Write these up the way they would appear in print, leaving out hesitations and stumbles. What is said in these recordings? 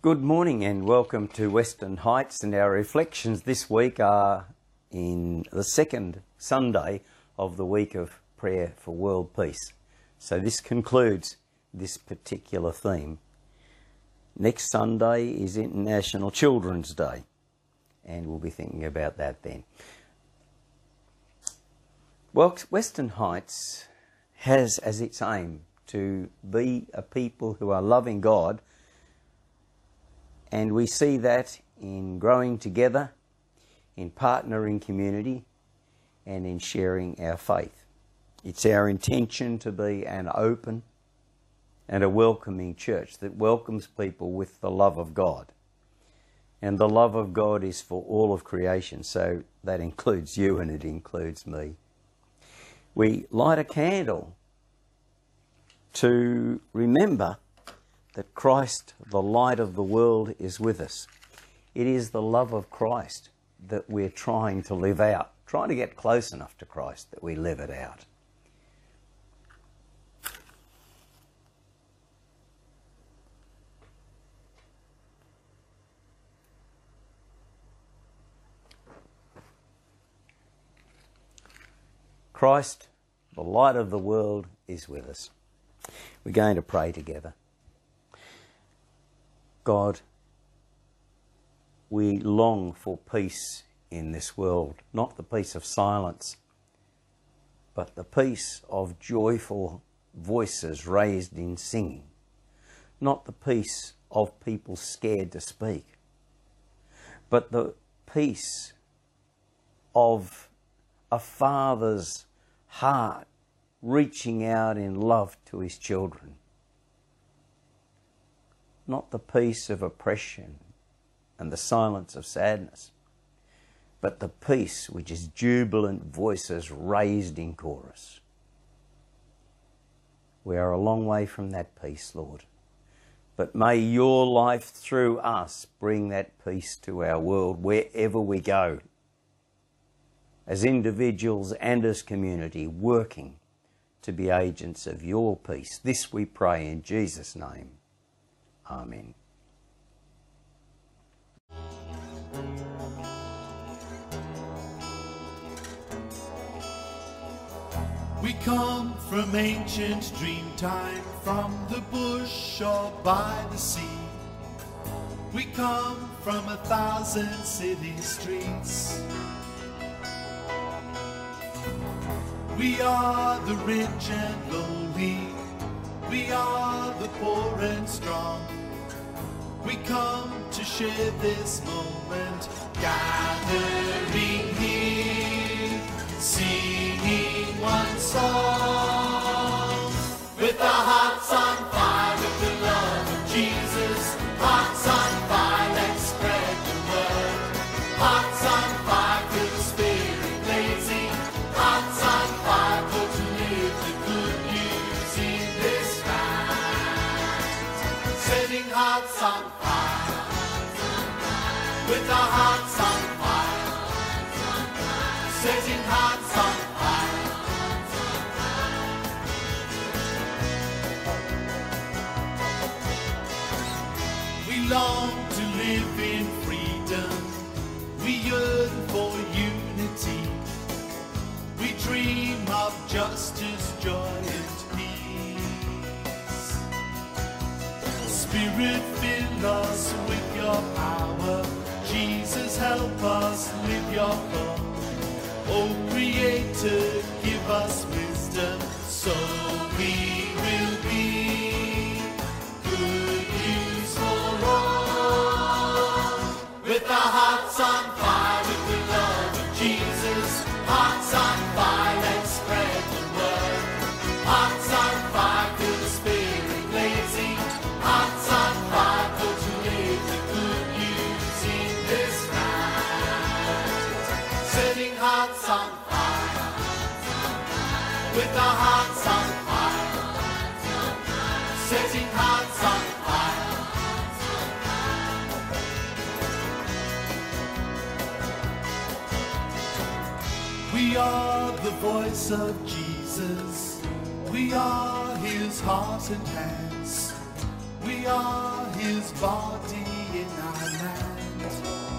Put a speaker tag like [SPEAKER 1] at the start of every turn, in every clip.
[SPEAKER 1] Good morning and welcome to Western Heights, and our reflections this week are in the second Sunday of the week of prayer for world peace. So this concludes this particular theme. Next Sunday is International Children's Day, and we'll be thinking about that then. Well, Western Heights has as its aim to be a people who are loving God, and we see that in growing together, in partnering community, and in sharing our faith. It's our intention to be an open and a welcoming church that welcomes people with the love of God. And the love of God is for all of creation, so that includes you and it includes me. We light a candle to remember that Christ, the light of the world, is with us. It is the love of Christ that we're trying to live out, trying to get close enough to Christ that we live it out. Christ, the light of the world, is with us. We're going to pray together. God, we long for peace in this world, not the peace of silence, but the peace of joyful voices raised in singing, not the peace of people scared to speak, but the peace of a father's heart reaching out in love to his children. Not the peace of oppression and the silence of sadness, but the peace which is jubilant voices raised in chorus. We are a long way from that peace, Lord, but may your life through us bring that peace to our world wherever we go, as individuals and as community, working to be agents of your peace. This we pray in Jesus' name. Amen.
[SPEAKER 2] We come from ancient dream time, from the bush or by the sea. We come from 1,000 city streets. We are the rich and lowly. We are the poor and strong. We come to share this moment, gathering here, singing one song. With our hearts on fire with the love of Jesus. Hearts on fire, let's spread the word. Hearts on fire, feel the spirit blazing. Hearts on fire, for to live the good news in this land. Setting hearts on fire, with our hearts on fire. Setting hearts on fire. We long to live in freedom. We yearn for unity. We dream of justice, joy and peace. Spirit, fill us with your power. Jesus, help us live your love. Oh Creator, give us wisdom, so we will be good news for all. With our hearts on fire with the love of Jesus. Hearts on fire, let's spread the word. Hearts on fire, feel the spirit blazing. Hearts on fire, for to live the good news in this land. Setting hearts on fire, with our hearts on fire. Setting hearts on fire. We are the voice of Jesus. We are his heart and hands. We are his body in our land.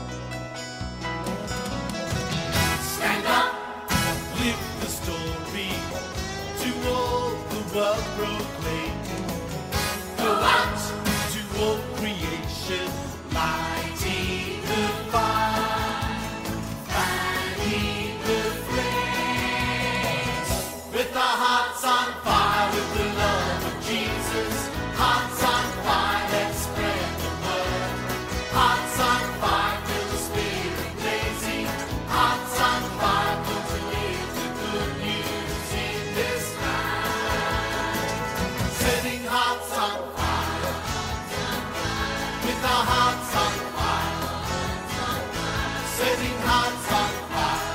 [SPEAKER 2] Stand up, live the story, to all the world proclaim. Go out to all creation, lighting the fire, fanning the flames. With our hearts on fire, with the love of Jesus. Hearts on fire, let's spread the word. Hearts on fire, feel the spirit blazing. Hearts on fire, go to live the good news in this land. Setting hearts on fire, with our hearts on fire. Setting hearts on fire.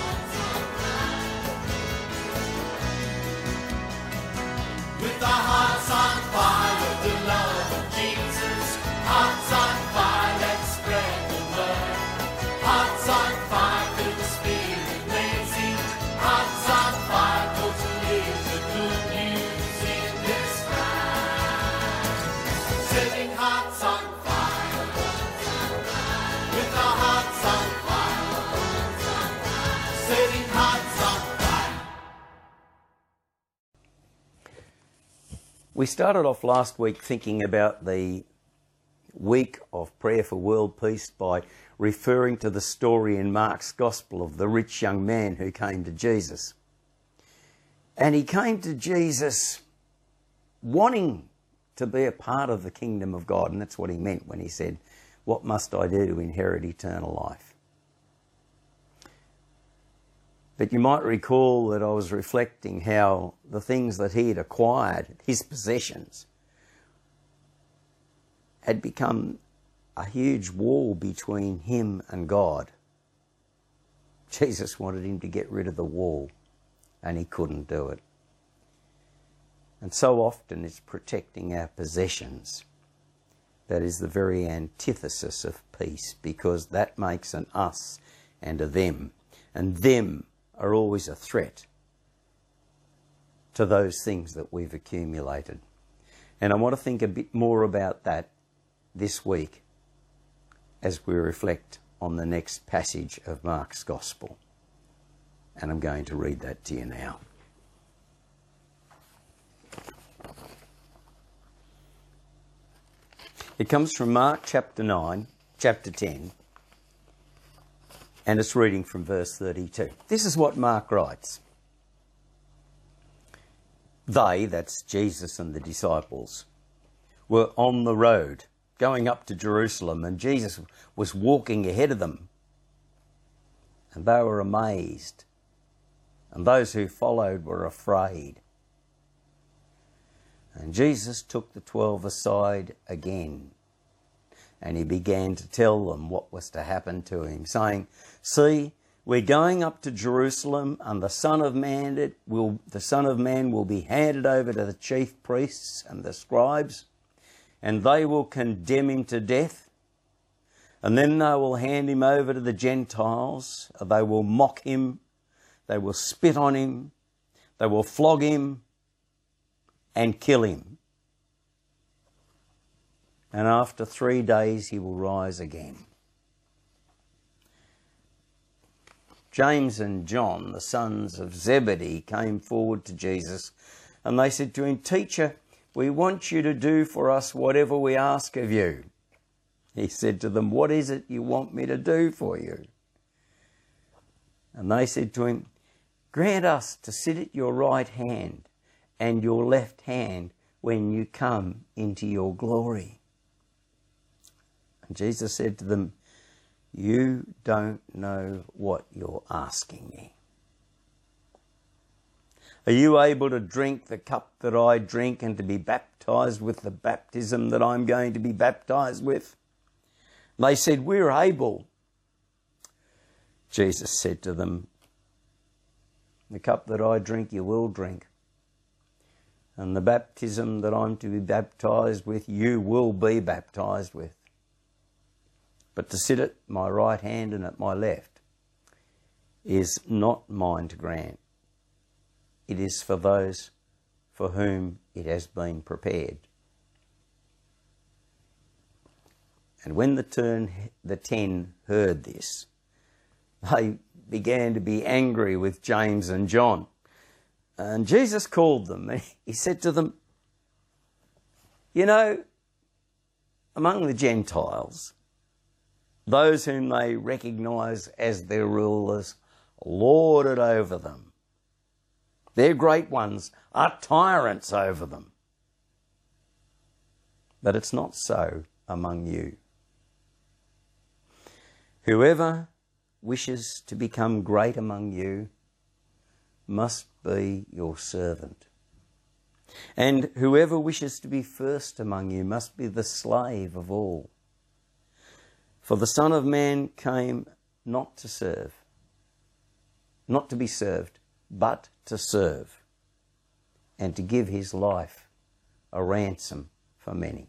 [SPEAKER 2] With our hearts on fire, with the love of Jesus. Hearts on fire, let's spread the word. Hearts on fire, feel the spirit blazing. Hearts on fire, go to live the good news in this land. Setting hearts on fire, with our hearts on fire. Setting hearts on fire.
[SPEAKER 1] We started off last week thinking about the week of prayer for world peace by referring to the story in Mark's Gospel of the rich young man who came to Jesus. And he came to Jesus wanting to be a part of the kingdom of God, and that's what he meant when he said, "What must I do to inherit eternal life?" But you might recall that I was reflecting how the things that he had acquired, his possessions, had become a huge wall between him and God. Jesus wanted him to get rid of the wall, and he couldn't do it. And so often it's protecting our possessions that is the very antithesis of peace, because that makes an us and a them. And them are always a threat to those things that we've accumulated. And I want to think a bit more about that this week as we reflect on the next passage of Mark's Gospel. And I'm going to read that to you now. It comes from Mark chapter 10, and it's reading from verse 32. This is what Mark writes. They, that's Jesus and the disciples, were on the road going up to Jerusalem, and Jesus was walking ahead of them. And they were amazed, and those who followed were afraid. And Jesus took the 12 aside again, and he began to tell them what was to happen to him, saying, "See, we're going up to Jerusalem, and the Son of Man will be handed over to the chief priests and the scribes, and they will condemn him to death. And then they will hand him over to the Gentiles. They will mock him. They will spit on him. They will flog him and kill him. And after 3 days he will rise again." James and John, the sons of Zebedee, came forward to Jesus, and they said to him, "Teacher, we want you to do for us whatever we ask of you." He said to them, "What is it you want me to do for you?" And they said to him, "Grant us to sit at your right hand and your left hand when you come into your glory." And Jesus said to them, "You don't know what you're asking me. Are you able to drink the cup that I drink and to be baptized with the baptism that I'm going to be baptized with?" They said, "We're able." Jesus said to them, "The cup that I drink you will drink, and the baptism that I'm to be baptized with you will be baptized with. But to sit at my right hand and at my left is not mine to grant. It is for those for whom it has been prepared." And when the 10 heard this, they began to be angry with James and John. And Jesus called them and he said to them, you know, among the Gentiles, those whom they recognise as their rulers lord it over them. Their great ones are tyrants over them. But it's not so among you. Whoever wishes to become great among you must be your servant. And whoever wishes to be first among you must be the slave of all. For the Son of Man came not to serve, not to be served, but to serve, and to give his life a ransom for many.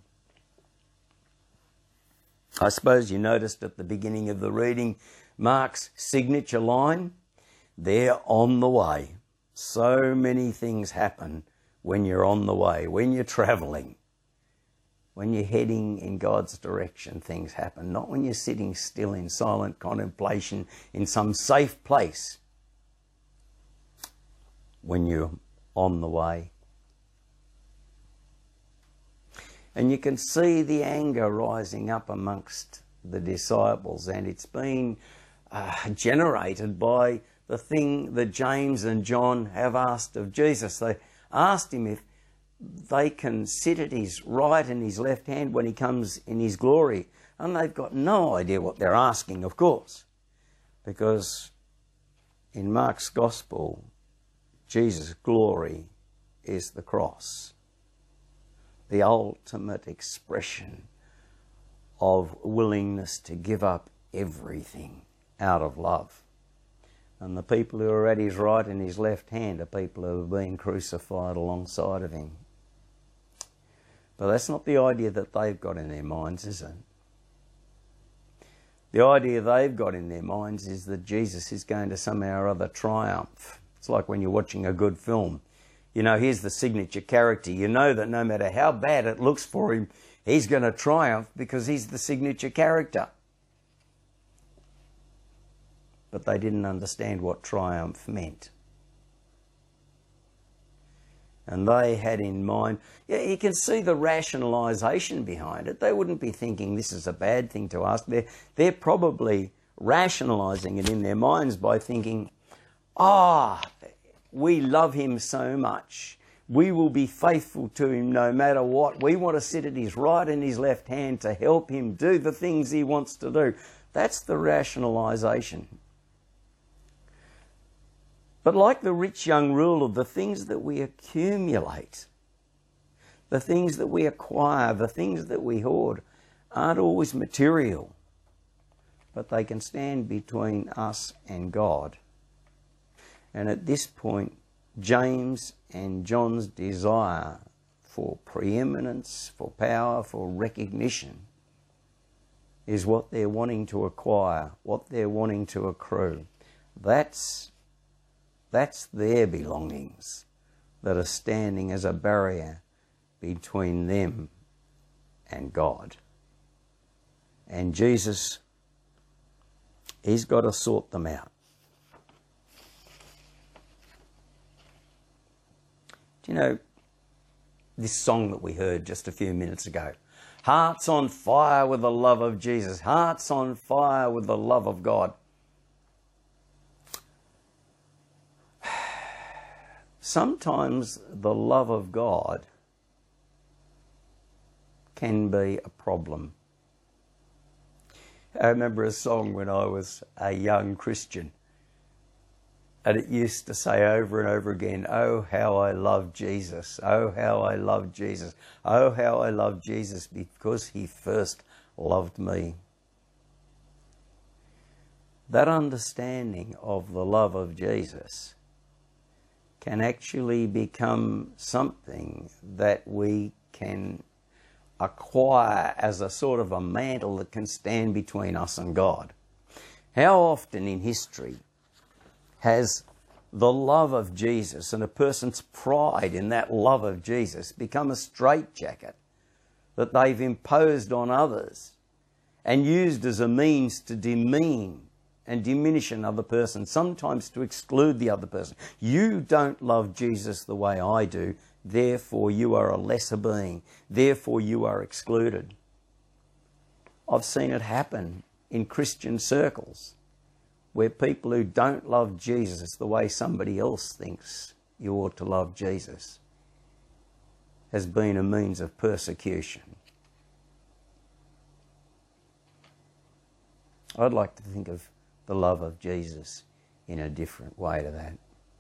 [SPEAKER 1] I suppose you noticed at the beginning of the reading Mark's signature line, they're on the way. So many things happen when you're on the way, when you're travelling. When you're heading in God's direction, things happen. Not when you're sitting still in silent contemplation in some safe place. When you're on the way. And you can see the anger rising up amongst the disciples, and it's been generated by the thing that James and John have asked of Jesus. They asked him if they can sit at his right and his left hand when he comes in his glory. And they've got no idea what they're asking, of course, because in Mark's Gospel, Jesus' glory is the cross, the ultimate expression of willingness to give up everything out of love. And the people who are at his right and his left hand are people who have been crucified alongside of him. But that's not the idea that they've got in their minds, is it? The idea they've got in their minds is that Jesus is going to somehow or other triumph. It's like when you're watching a good film. You know, here's the signature character. You know that no matter how bad it looks for him, he's going to triumph because he's the signature character. But they didn't understand what triumph meant. And they had in mind, yeah, you can see the rationalisation behind it. They wouldn't be thinking this is a bad thing to ask. They're probably rationalising it in their minds by thinking, we love him so much. We will be faithful to him no matter what. We want to sit at his right and his left hand to help him do the things he wants to do. That's the rationalisation. But like the rich young ruler, the things that we accumulate, the things that we acquire, the things that we hoard, aren't always material, but they can stand between us and God. And at this point, James and John's desire for preeminence, for power, for recognition is what they're wanting to acquire, what they're wanting to accrue. That's their belongings that are standing as a barrier between them and God. And Jesus, he's got to sort them out. Do you know this song that we heard just a few minutes ago? Hearts on fire with the love of Jesus. Hearts on fire with the love of God. Sometimes the love of God can be a problem. I remember a song when I was a young Christian, and it used to say over and over again, oh, how I love Jesus. Oh, how I love Jesus. Oh, how I love Jesus because he first loved me. That understanding of the love of Jesus can actually become something that we can acquire as a sort of a mantle that can stand between us and God. How often in history has the love of Jesus and a person's pride in that love of Jesus become a straitjacket that they've imposed on others and used as a means to demean and diminish another person, sometimes to exclude the other person. You don't love Jesus the way I do, therefore you are a lesser being, therefore you are excluded. I've seen it happen in Christian circles where people who don't love Jesus the way somebody else thinks you ought to love Jesus has been a means of persecution. I'd like to think of the love of Jesus in a different way to that.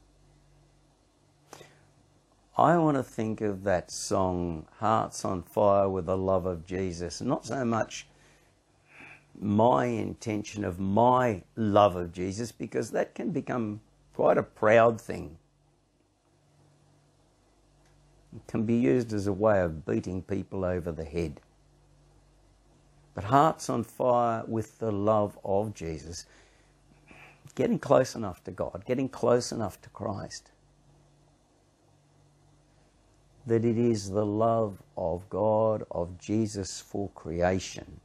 [SPEAKER 1] I want to think of that song, Hearts on Fire with the Love of Jesus, not so much my intention of my love of Jesus, because that can become quite a proud thing. It can be used as a way of beating people over the head. But hearts on fire with the love of Jesus, getting close enough to God, getting close enough to Christ, that it is the love of God, of Jesus for creation,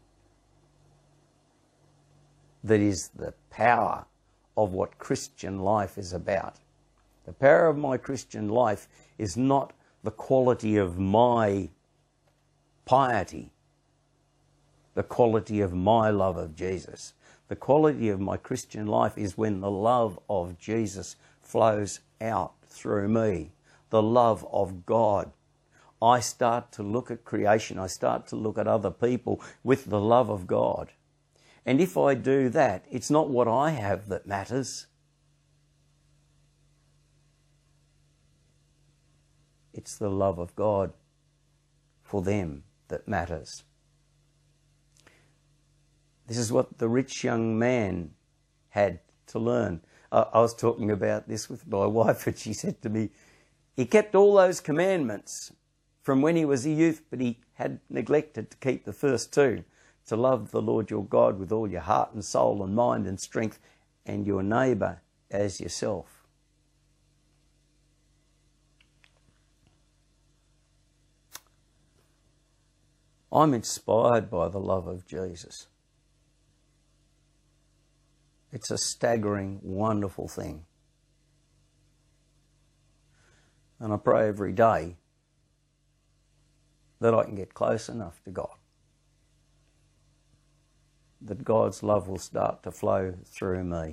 [SPEAKER 1] that is the power of what Christian life is about. The power of my Christian life is not the quality of my piety, the quality of my love of Jesus. The quality of my Christian life is when the love of Jesus flows out through me, the love of God. I start to look at creation, I start to look at other people with the love of God. And if I do that, it's not what I have that matters. It's the love of God for them that matters. This is what the rich young man had to learn. I was talking about this with my wife, and she said to me, he kept all those commandments from when he was a youth, but he had neglected to keep the first two, to love the Lord your God with all your heart and soul and mind and strength, and your neighbour as yourself. I'm inspired by the love of Jesus. It's a staggering, wonderful thing. And I pray every day that I can get close enough to God, that God's love will start to flow through me,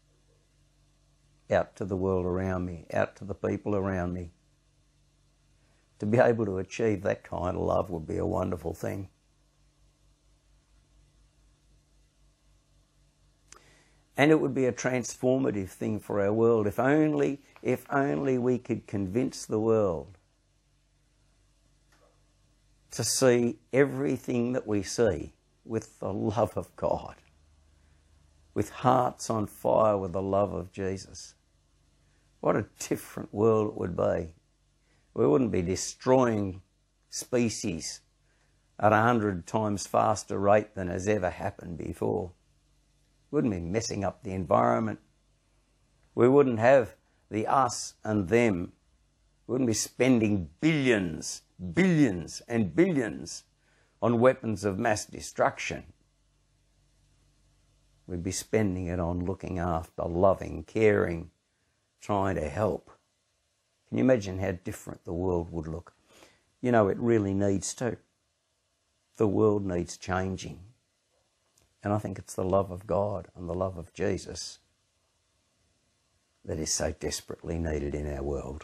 [SPEAKER 1] out to the world around me, out to the people around me. To be able to achieve that kind of love would be a wonderful thing. And it would be a transformative thing for our world if only we could convince the world to see everything that we see with the love of God, with hearts on fire with the love of Jesus. What a different world it would be. We wouldn't be destroying species at 100 times faster rate than has ever happened before. We wouldn't be messing up the environment. We wouldn't have the us and them. We wouldn't be spending billions and billions on weapons of mass destruction. We'd be spending it on looking after, loving, caring, trying to help. Can you imagine how different the world would look? You know, it really needs to. The world needs changing. And I think it's the love of God and the love of Jesus that is so desperately needed in our world.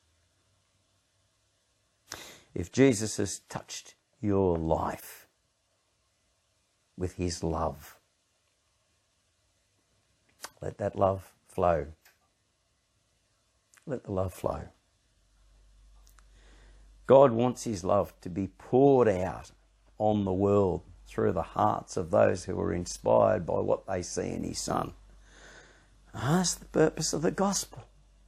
[SPEAKER 1] If Jesus has touched your life with his love, let that love flow. Let the love flow. God wants his love to be poured out on the world through the hearts of those who are inspired by what they see in his Son. And that's the purpose of the gospel.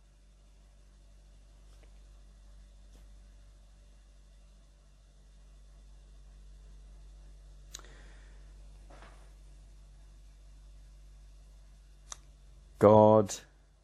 [SPEAKER 1] God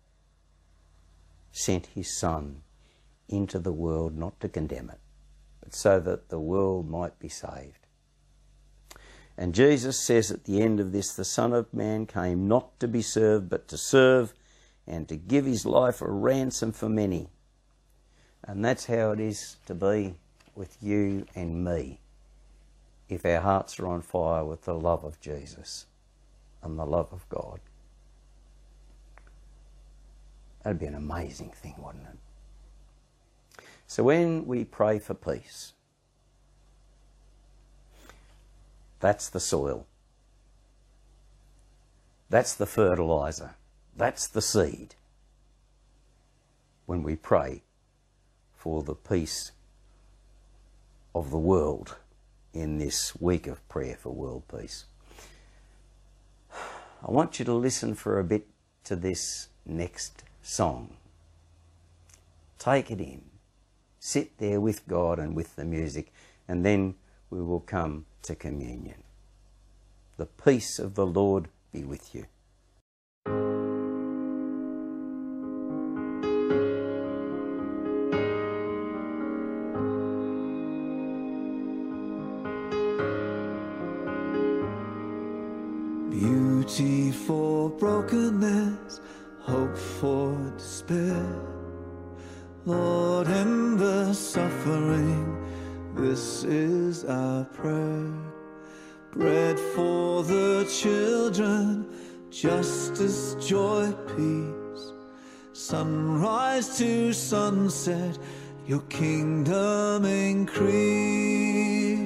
[SPEAKER 1] sent his Son into the world not to condemn it, but so that the world might be saved. And Jesus says at the end of this, the Son of Man came not to be served, but to serve and to give his life a ransom for many. And that's how it is to be with you and me, if our hearts are on fire with the love of Jesus and the love of God. That'd be an amazing thing, wouldn't it? So when we pray for peace, that's the soil. That's the fertiliser. That's the seed. When we pray for the peace of the world in this week of prayer for world peace. I want you to listen for a bit to this next song. Take it in. Sit there with God and with the music, and then we will come to communion. The peace of the Lord be with you.
[SPEAKER 2] Beauty for brokenness, hope for despair. Lord, in the suffering, this is our prayer. Bread for the children, justice, joy, peace. Sunrise to sunset, your kingdom increase.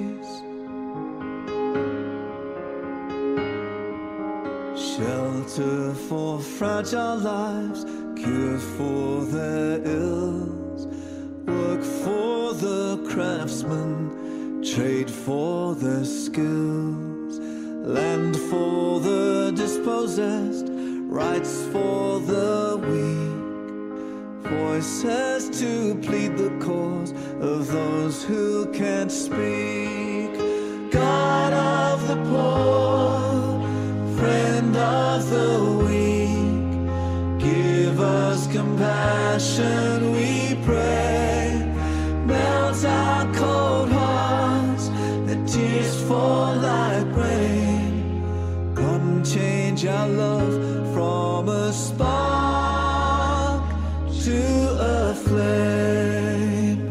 [SPEAKER 2] Shelter for fragile lives, cure for their ills. Work for the craftsman, trade for their skills. Land for the dispossessed, rights for the weak. Voices to plead the cause of those who can't speak. God of the poor, friend of the weak, give us compassion, we pray. Melt our cold hearts, let tears fall like rain. Come change our love from a spark to a flame.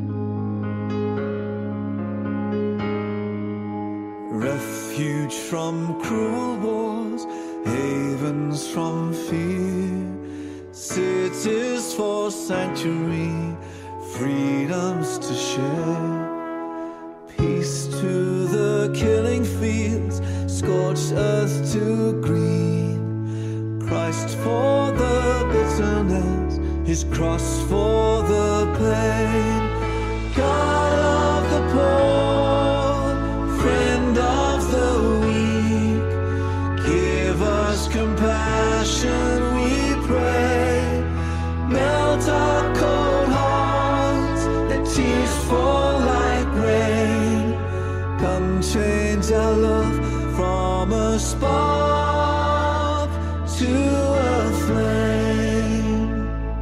[SPEAKER 2] Refuge from cruel wars, havens from fear, cities for sanctuary, freedoms to share. Peace to the killing fields, scorched earth to green. Christ for the bitterness, his cross for the pain. God of the poor, friend of the weak, give us compassion, we pray. Melt our cold hearts, let tears fall like rain. Come change our love from a spark to a flame.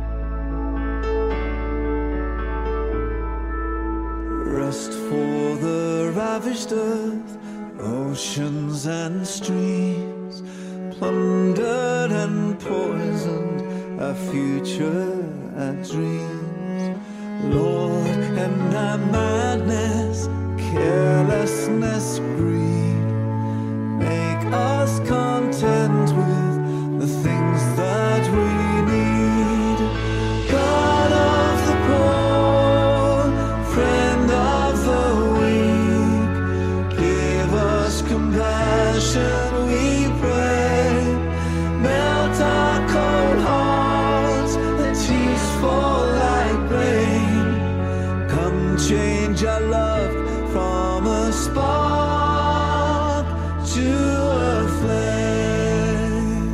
[SPEAKER 2] Rest for the ravished earth, oceans and streams, plundered and poisoned, our future, our dreams. Lord, and our madness, carelessness, greed, make us content with the things that we need. God of the poor, friend of the weak, give us compassion, we pray. Melt our cold hearts, let tears fall like rain. Come change our love from a spark to a flame.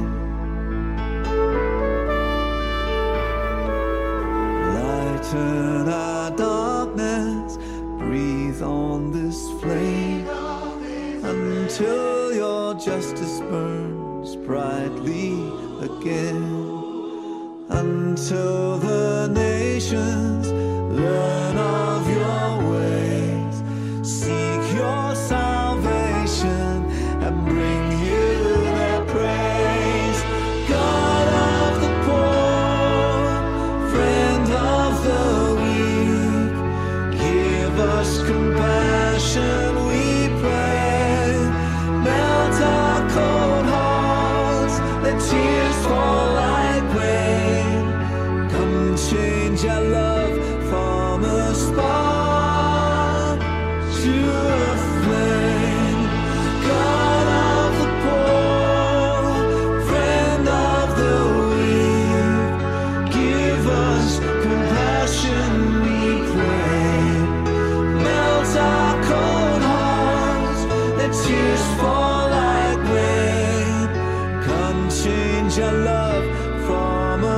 [SPEAKER 2] Lighten our darkness, breathe on this flame, until your justice burns brightly again. Until the nations learn of your ways, seek your salvation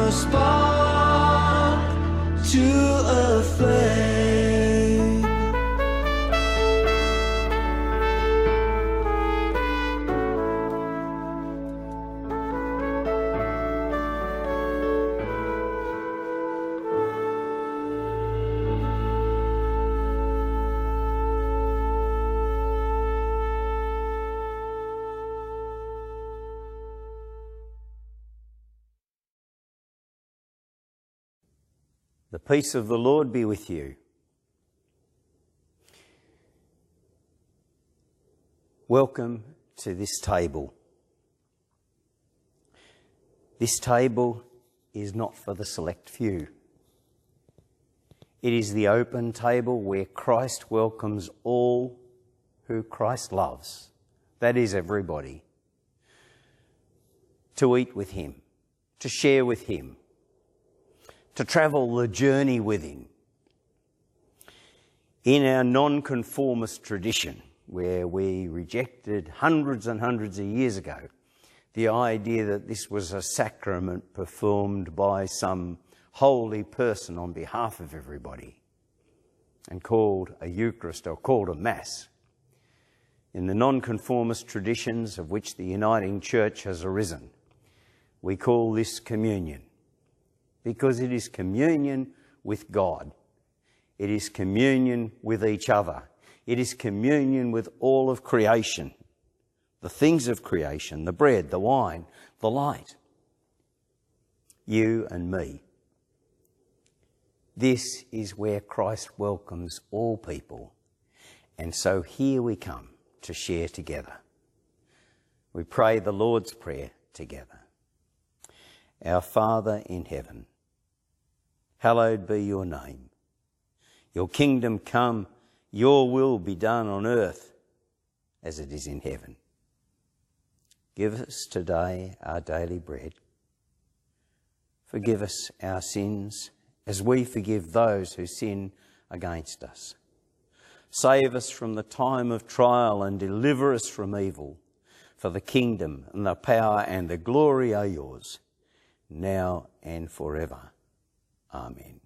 [SPEAKER 1] a spark to a flame. The peace of the Lord be with you. Welcome to this table. This table is not for the select few. It is the open table where Christ welcomes all who Christ loves. That is everybody. To eat with him, to share with him, to travel the journey with him. In our nonconformist tradition, where we rejected hundreds and hundreds of years ago the idea that this was a sacrament performed by some holy person on behalf of everybody and called a Eucharist or called a Mass. In the nonconformist traditions of which the Uniting Church has arisen, we call this communion, because it is communion with God. It is communion with each other. It is communion with all of creation, the things of creation, the bread, the wine, the light, you and me. This is where Christ welcomes all people. And so here we come to share together. We pray the Lord's Prayer together. Our Father in heaven, hallowed be your name. Your kingdom come, your will be done on earth as it is in heaven. Give us today our daily bread. Forgive us our sins as we forgive those who sin against us. Save us from the time of trial and deliver us from evil. For the kingdom and the power and the glory are yours, now and forever. Amen.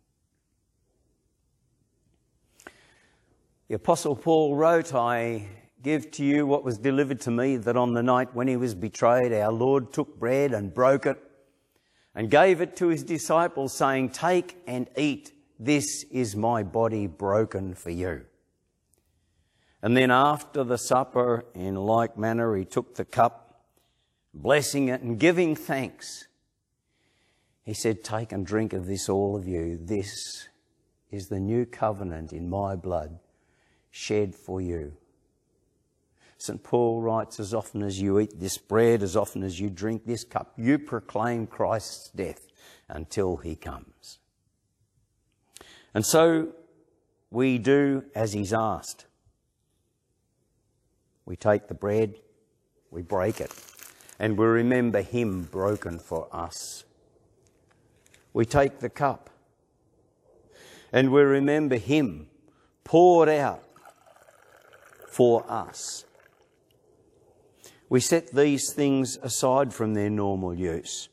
[SPEAKER 1] The Apostle Paul wrote, I give to you what was delivered to me, that on the night when he was betrayed, our Lord took bread and broke it and gave it to his disciples, saying, take and eat. This is my body broken for you. And then after the supper, in like manner, he took the cup, blessing it and giving thanks. He said, take and drink of this, all of you. This is the new covenant in my blood, shed for you. St. Paul writes, as often as you eat this bread, as often as you drink this cup, you proclaim Christ's death until he comes. And so we do as he's asked. We take the bread, we break it, and we remember him broken for us. We take the cup and we remember him poured out for us. We set these things aside from their normal use.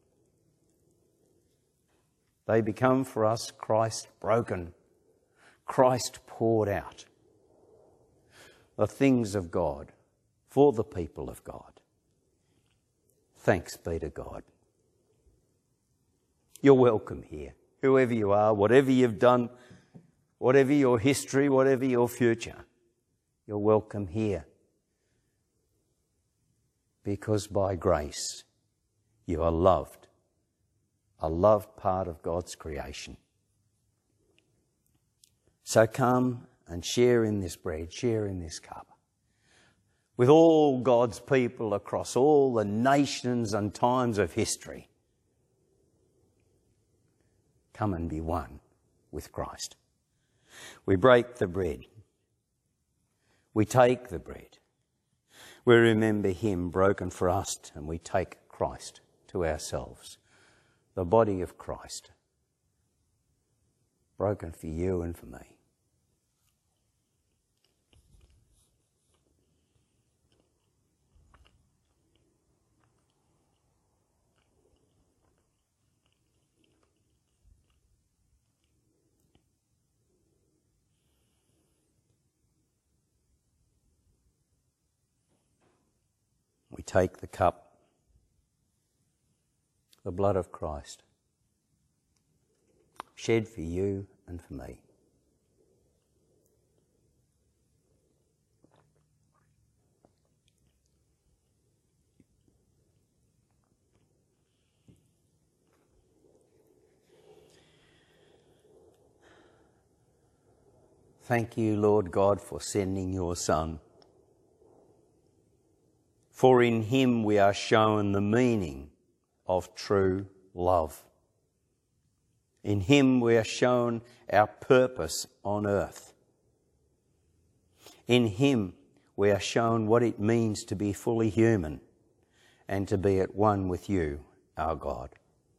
[SPEAKER 1] They become for us Christ broken, Christ poured out. The things of God for the people of God. Thanks be to God. You're welcome here, whoever you are, whatever you've done, whatever your history, whatever your future. You're welcome here. Because by grace you are loved, a loved part of God's creation. So come and share in this bread, share in this cup, with all God's people across all the nations and times of history. Come and be one with Christ. We break the bread. We take the bread. We remember him broken for us, and we take Christ to ourselves, the body of Christ, broken for you and for me. we take the cup, the blood of Christ, shed for you and for me. Thank you, Lord God, for sending your Son. For in him we are shown the meaning of true love. In him we are shown our purpose on earth. In him we are shown what it means to be fully human and to be at one with you, our God.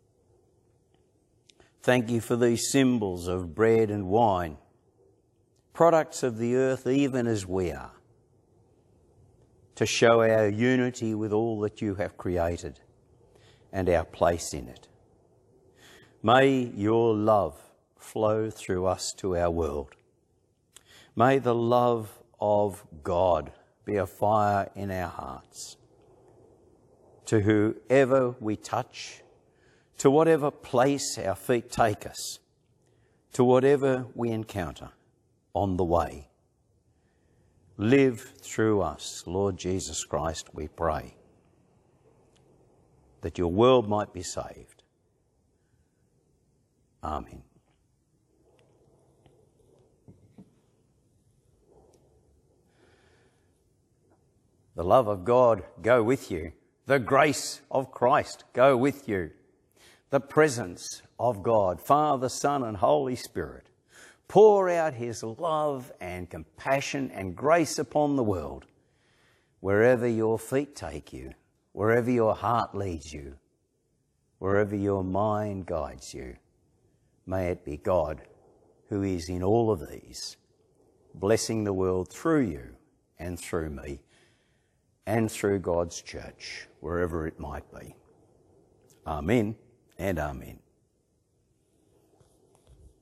[SPEAKER 1] Thank you for these symbols of bread and wine, products of the earth even as we are, to show our unity with all that you have created and our place in it. May your love flow through us to our world. May the love of God be a fire in our hearts. To whoever we touch, to whatever place our feet take us, to whatever we encounter on the way. Live through us, Lord Jesus Christ, we pray, that your world might be saved. Amen. The love of God go with you. The grace of Christ go with you. The presence of God, Father, Son, and Holy Spirit, pour out his love and compassion and grace upon the world, wherever your feet take you, wherever your heart leads you, wherever your mind guides you. May it be God who is in all of these, blessing the world through you and through me and through God's church, wherever it might be. Amen and amen.